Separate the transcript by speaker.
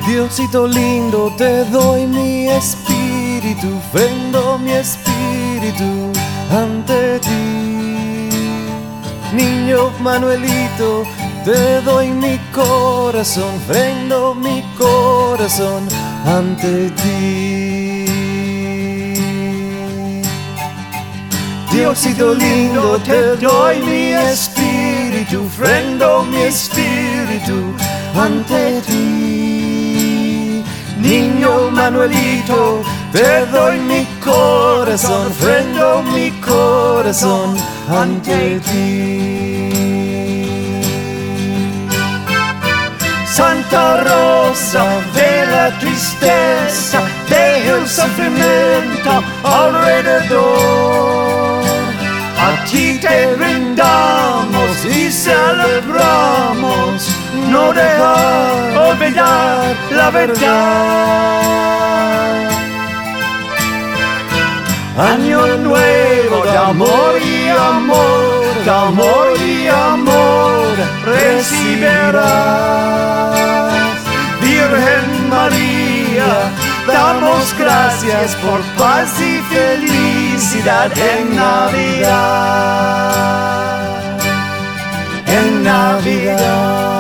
Speaker 1: Diosito lindo, te doy mi espíritu, ofrendo mi espíritu ante ti. Niño Manuelito, te doy mi corazón, ofrendo mi corazón ante ti. Diosito lindo, te doy mi espíritu, ofrendo mi espíritu ante ti. Niño Manuelito, te doy mi corazón, ofrendo mi corazón ante ti. Santa Rosa de la tristeza, deja el sufrimiento alrededor. A ti te brindamos y celebramos, no dejar olvidar la verdad. Año nuevo de amor y amor, de amor y amor recibirás. Virgen María, damos gracias por paz y felicidad en Navidad. En Navidad.